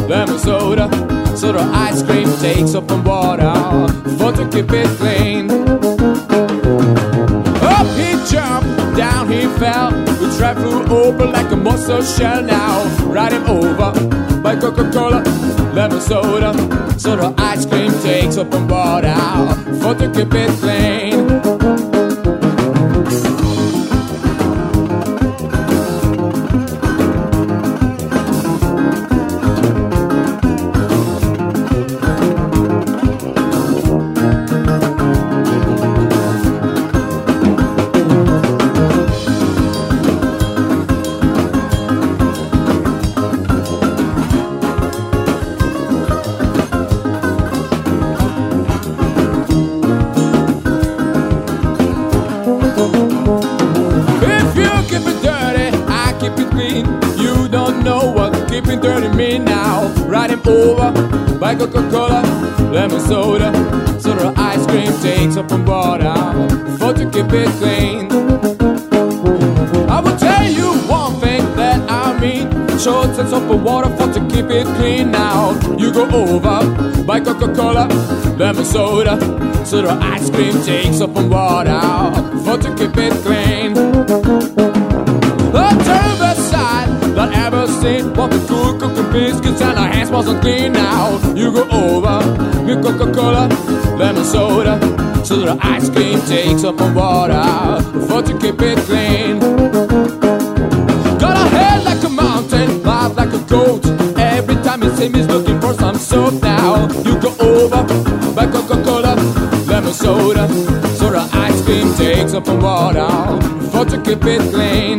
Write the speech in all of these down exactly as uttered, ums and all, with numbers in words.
lemon soda, so the ice cream takes up on water for to keep it clean. Up he jumped, down he fell. The trap flew open like a monster shell. Now ride him over by Coca-Cola, lemon soda, so the ice cream takes up on water for to keep it clean. Keeping dirty me now. Ride him over by Coca-Cola, lemon soda, so the ice cream takes up on water for to keep it clean. I will tell you one thing that I mean. Short sense of water for to keep it clean. Now you go over by Coca-Cola, lemon soda, so the ice cream takes up on water for to keep it clean. The turbo side that ever seen. What the cool cooking biscuits and our hands wasn't clean. Now you go over with Coca-Cola, lemon soda, so the ice cream takes up on water for to keep it clean. Got a head like a mountain, mouth like a goat. Every time you see me he's looking for some soap. Now you go over by Coca-Cola, lemon soda, so the ice cream takes up on water for to keep it clean.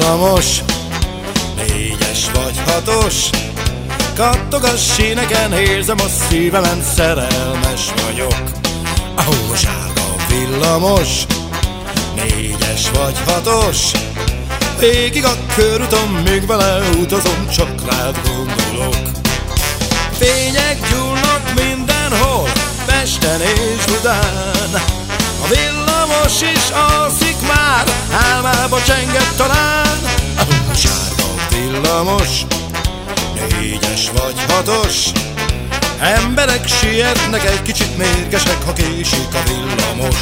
villamos, négyes vagy hatos, kattog a síneken, érzem a szívemen, szerelmes vagyok. Ahó, sárga villamos, négyes vagy hatos, végig a körúton, még vele utazom, csak rád gondolok. Fények gyúlnak mindenhol, Pesten és Budán, a villamos is alszik már, álmába csenget talán. Ahó, sárga villamos, négyes vagy hatos, emberek sietnek, egy kicsit mérgesek, ha késik a villamos.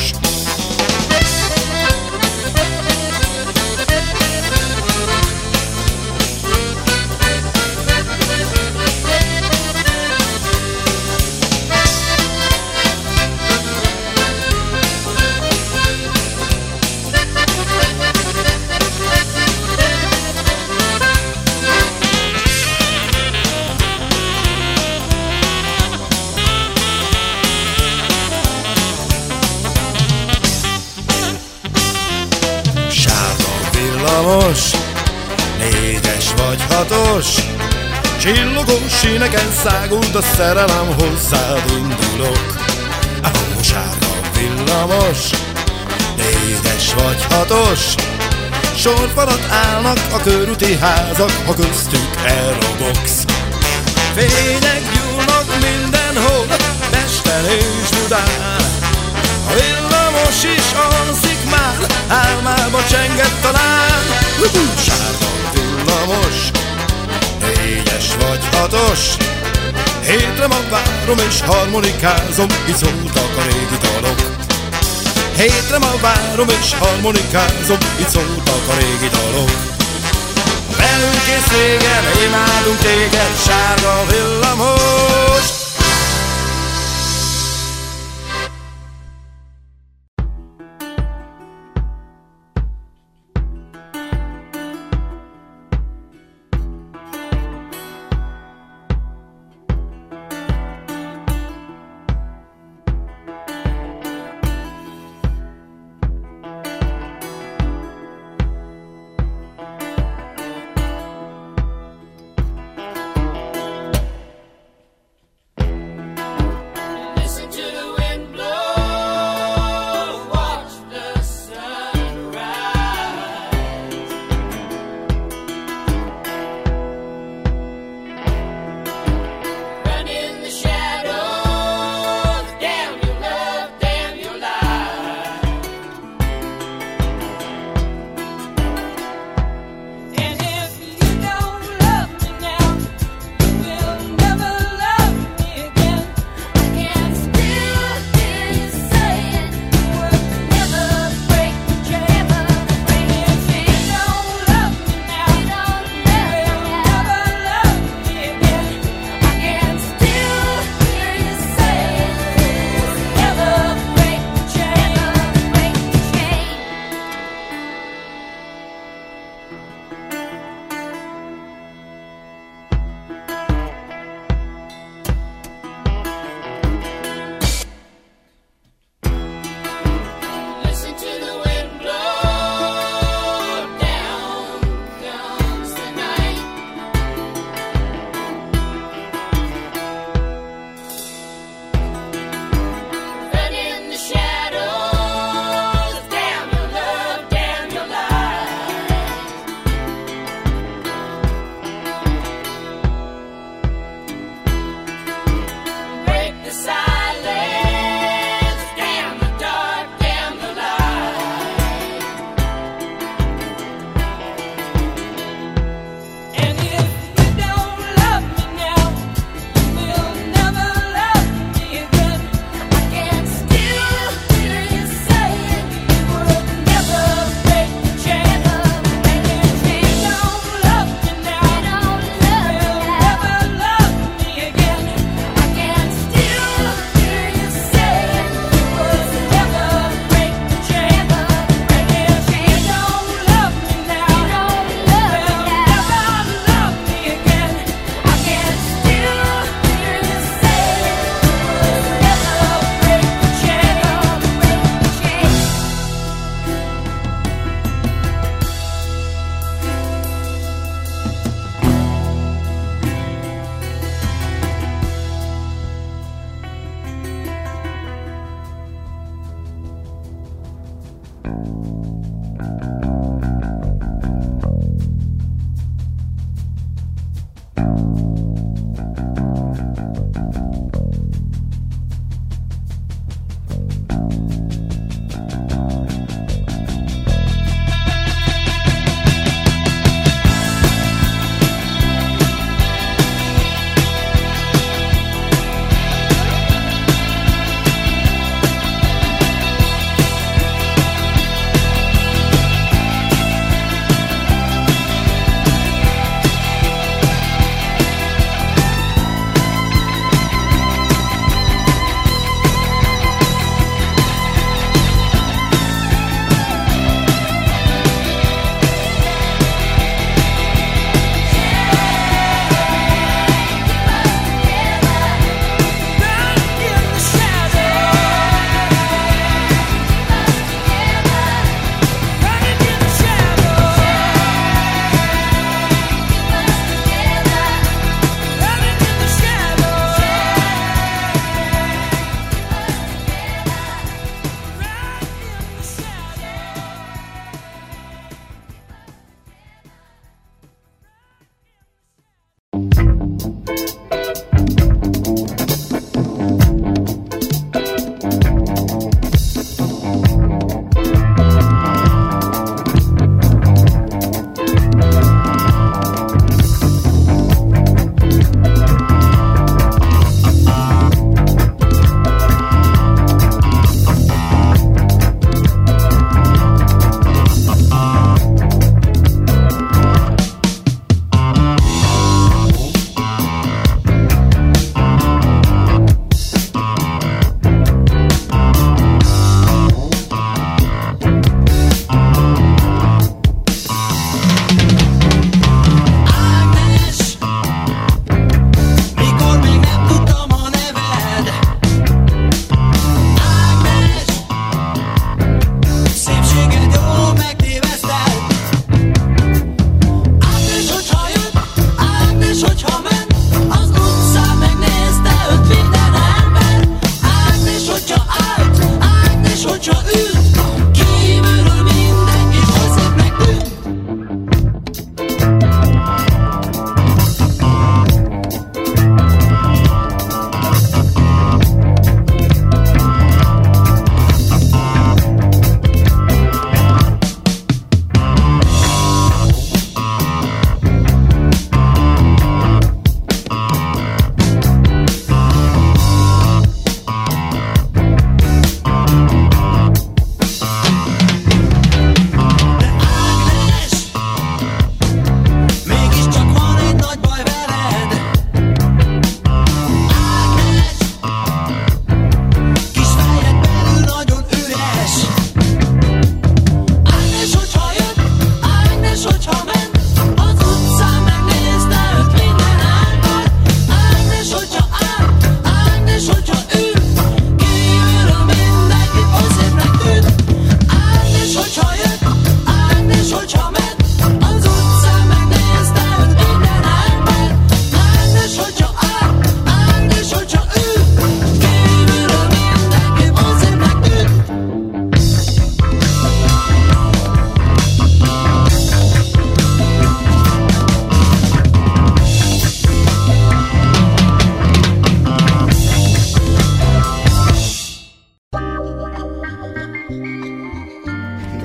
Villamos, négyes vagy hatos, csillogó síneken száguld a szerelem, hozzád indulok. Ahó, sárga villamos, négyes vagy hatos, sorfalat állnak a körúti házak, ha köztük elrobogsz. Fények gyúlnak mindenhol, Pesten és Budán, a villamos is alszik már, álmába csenget talán. Sárga villamos, négyes vagy hatos, hétre ma várom és harmonikázom, így szóltak a régi dalok. Hétre ma várom és harmonikázom, így szóltak a régi dalok. Velünk és régen, imádunk téged, sárga villamos.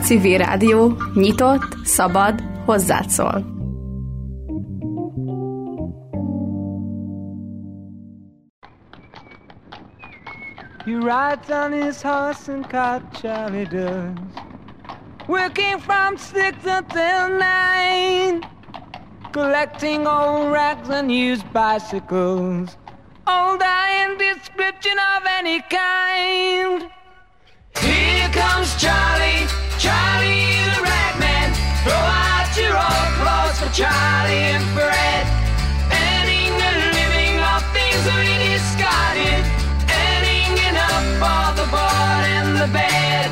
Civil Rádió, nyitott, szabad, hozzád szól. He rides on his horse and cart, Charlie does, working from six until nine, collecting old rags and used bicycles, old iron description of any kind. Here comes Charlie, Charlie the ragman. Throw out your old clothes for Charlie and Fred, earning a living off things we discarded, earning enough for the board and the bed.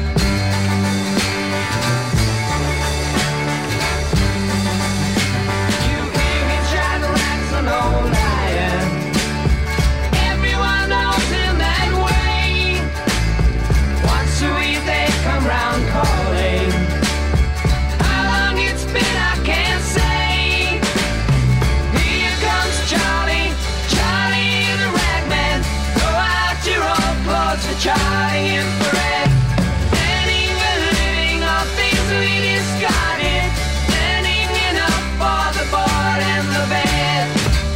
You hear him trying to wax an old iron. Everyone knows him that way. Once a week they come round calling. How long it's been I can't say. Here comes Charlie, Charlie the ragman. Throw out your old clothes for Charlie and Fred, earning a living off things we discarded, earning enough for the board and the bed.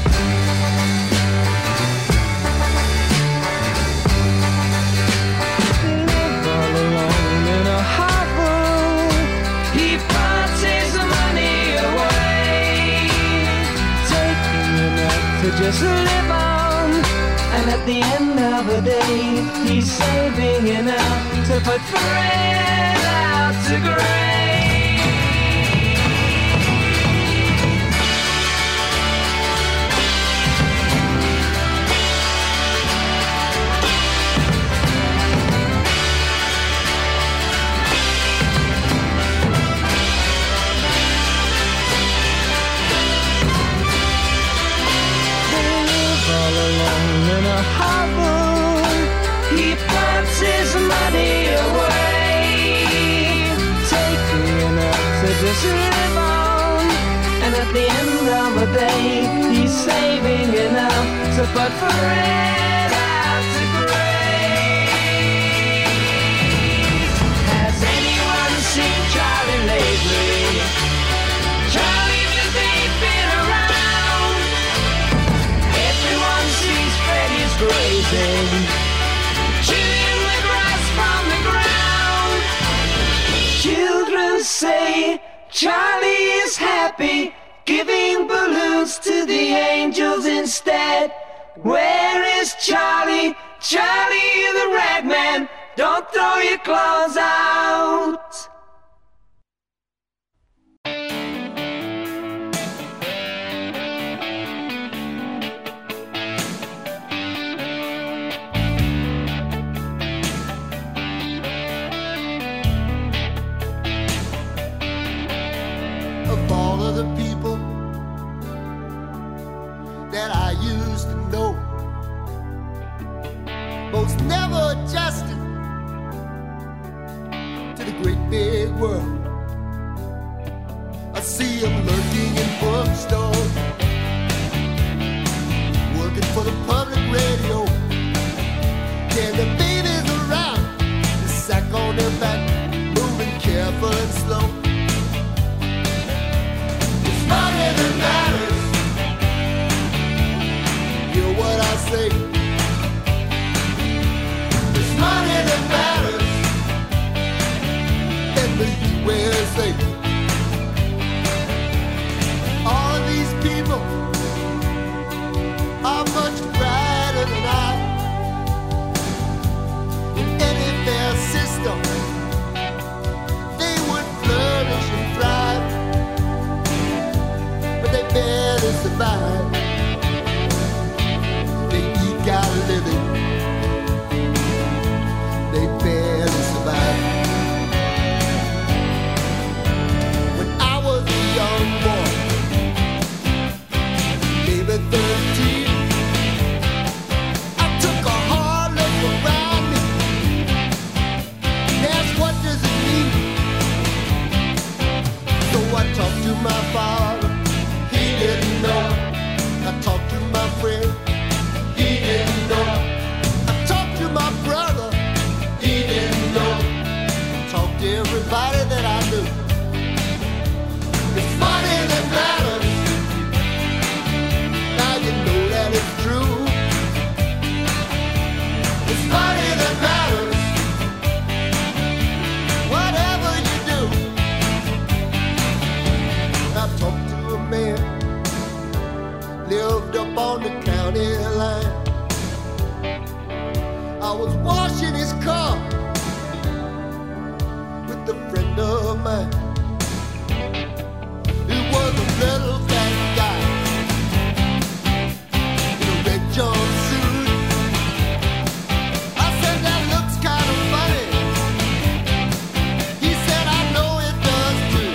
All alone in a harbor, he puts his money away, taking enough to just live on. And at the end of the day, he's saving enough to put Fred out to grave. All alone in a harbor, he puts his money away, taking enough to just live on. And at the end of the day, he's saving enough to put Fred out to grave. Has anyone seen Charlie lately? Charlie just ain't been around. Everyone sees Freddy's grazing, chewing the grass from the ground. Children say Charlie is happy, giving balloons to the angels instead. Where is Charlie, Charlie the ragman? Don't throw your clothes out. Of all of the people that I used to know, most never adjusted to the great big world. I see them lurking in bookstores, working for the public radio, yeah, the babies around, the sack on their back, moving careful and slow. Money that matters. Hear what I say. It's money that matters. And the U S A. All of these people are much brighter than I. In any fair system, they would flourish and thrive. They barely survive. They eke out a living. They barely survive. When I was a young boy, maybe thirteen, I took a hard look around me and asked, what does it mean? So I talked to my father. He didn't know. I talked to my friend. He didn't know. I talked to my brother. He didn't know. I talked to everybody on the county line. I was washing his car with a friend of mine. It was a little fat guy in a red jumpsuit. I said, that looks kind of funny. He said, I know it does too.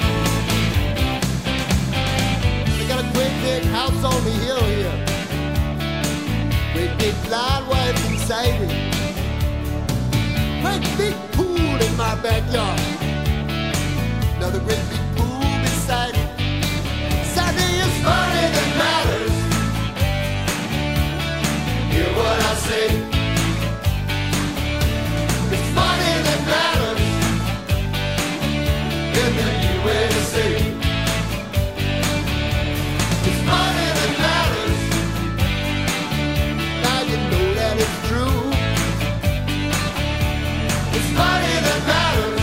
They got a great big house on the hill here. Great big blind wife inside it. Great big pool in my backyard. Another great big pool beside it. Sunday is money that matters. Hear what I say. It's money that matters in the U S A. It's money that matters. Now you know that it's true. It's money that matters.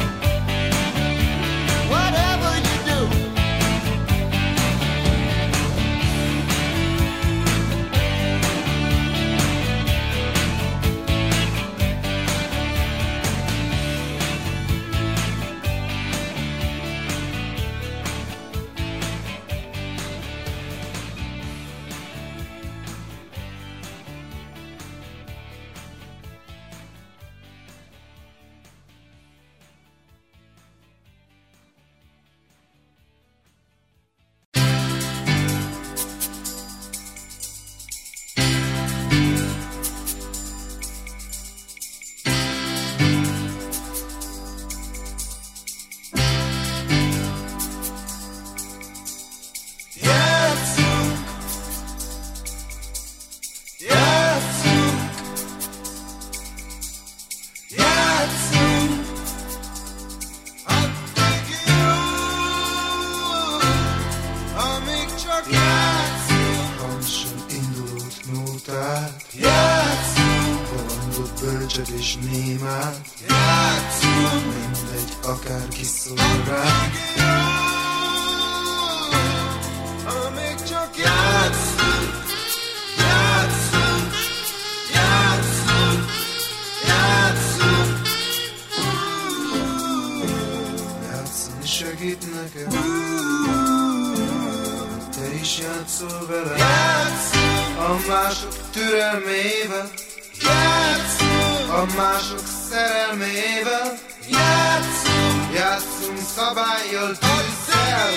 Whatever you do. Bölcsöd és némát játszunk, mindegy, akárki szól rá. Amíg csak játszunk, játszunk, játszunk, játszunk. Játszani segít neked, te is játszol vele. Játszunk a mások türelmével, játszunk a mások szerelmével, játszunk, játszunk szabállyal, tűzzel.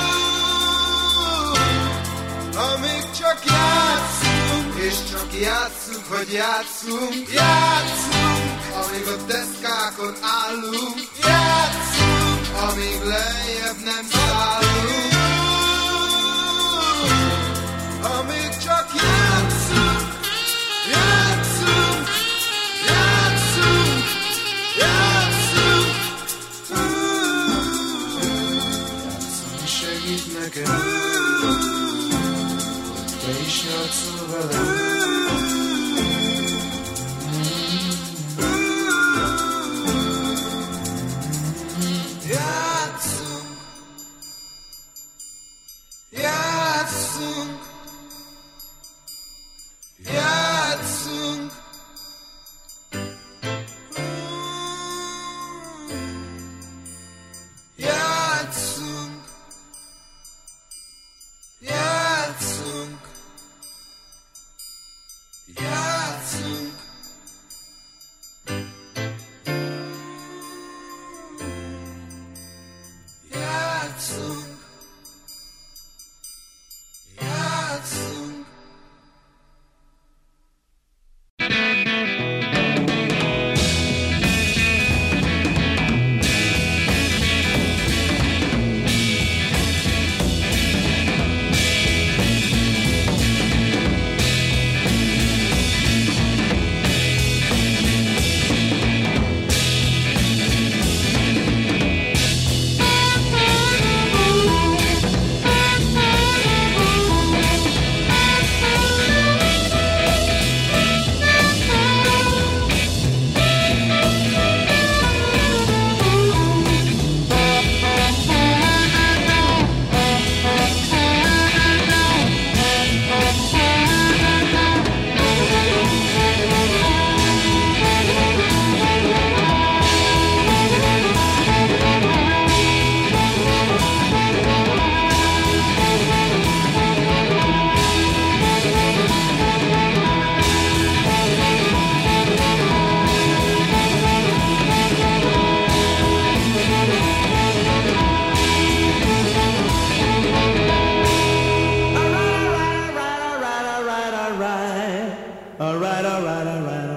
Amíg csak játszunk, és csak játszunk, hogy játszunk, játszunk, amíg a deszkákon állunk, játszunk, amíg lejjebb nem szállunk. Amíg csak játszunk, játszunk, játszunk, játszunk. Játszani segít neked, te is játszol vele. Játszunk, játszunk, játszunk. Játszunk, játszunk, Alright, alright, alright.